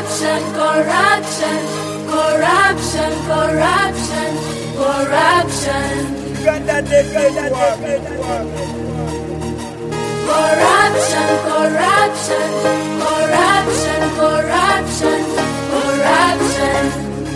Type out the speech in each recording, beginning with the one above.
Corruption, corruption, corruption, corruption, corruption. Corruption, corruption, corruption, corruption, corruption.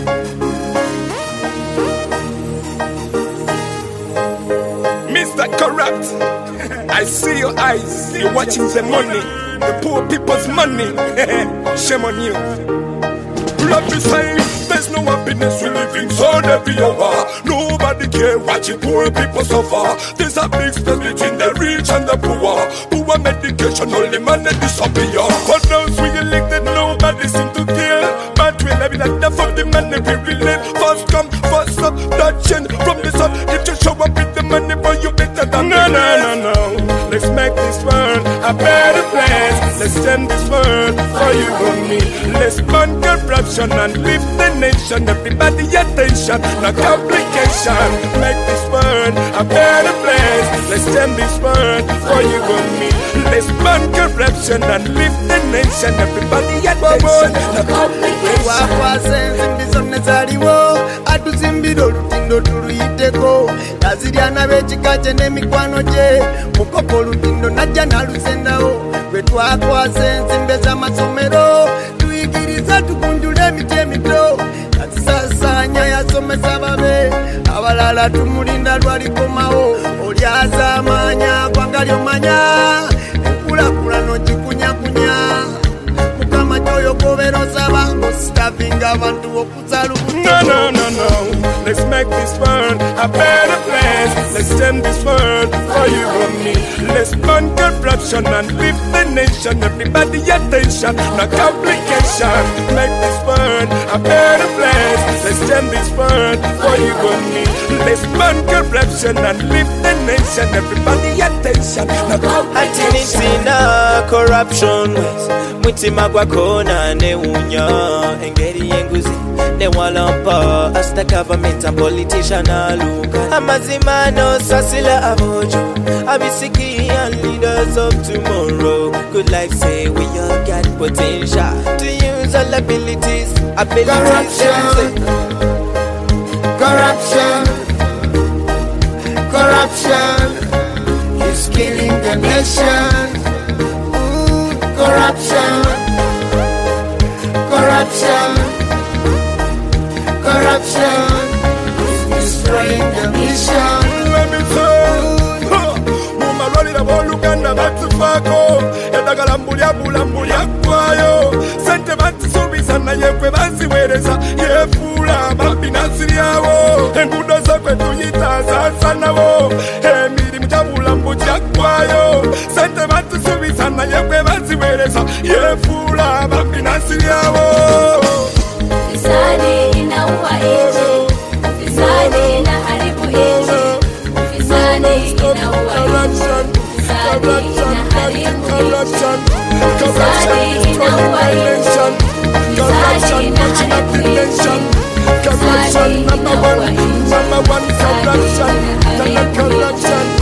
Mr. Corrupt, I see your eyes. You're watching the money, the poor people's money. Shame on you. Love is saying there's no happiness, we living so heavy over. Nobody care watching poor people suffer. There's a big space between the rich and the poor. Poor medication, only money disappear. For those we elected, nobody seem to care. But we live like the for the money we relate. First come, first serve, that change from the sun. If you show up with the money, boy, you better than no. Let's make this world a better place. Let's send this world for you and me. Let's burn corruption and lift the nation. Everybody attention, no complication. Make this world a better place. Let's send this world for you and me. Let's burn corruption and lift the nation. Everybody attention, no complication. Atuzimbiro lutindo tuluyiteko yaziriana b'ekika n'emikwano gye mukopo lutindo najja nalusendawo bwe twakwasa ensimbe z'amasomero tuyigiriza tukunjula emiti emito yazisasaanya yasomesa babe abalala tumulinda lwalikomawo oli azaamaanya gwanga lyomanya enkulakulano gikunyakunya mukama gyoyo goberosaba ng'ositavinga abantu okuzalubuto. No. Let's make this world a better place. Let's send this world for you and me. Let's burn corruption and lift the nation. Everybody attention, no complication. Make this world a better place. Let's send this world for you and me. Let's burn corruption and lift the nation. Everybody attention, no complication. Corruption mutima gwakona newunya engeri yenguzi newalampa as the government and politician aluka amazima no sasila abojo abisiki and leaders of tomorrow. Good life say we all got potential to use all abilities. Corruption is killing the nation. Corruption is destroying the mission. Let me say, muma roli la boluganda batufako edagala mbulya kwayo sente batusubisa naye kwe baziwereza yefuula mabinansi lyawo enguudo zakwe tuyita zansanawo emirimu gyabula kwayo sente batusubisa naye kwe baziwereza yefuula mabinansi lyawo. Fisadi inaua nchi, fisadi inaharibu nchi, fisadi inaua nchi, fisadi inaharibu nchi, fisadi inaua nchi, fisadi inaharibu nchi, fisadi inaua nchi.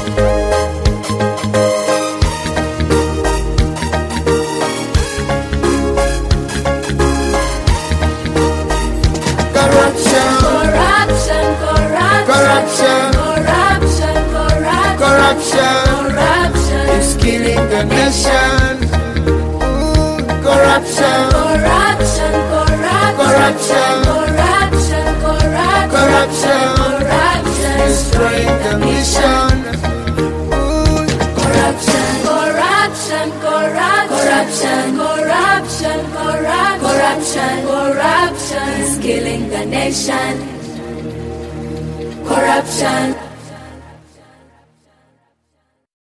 Corruption is killing the nation. Corruption is destroying the mission. Corruption is killing the nation. Corruption.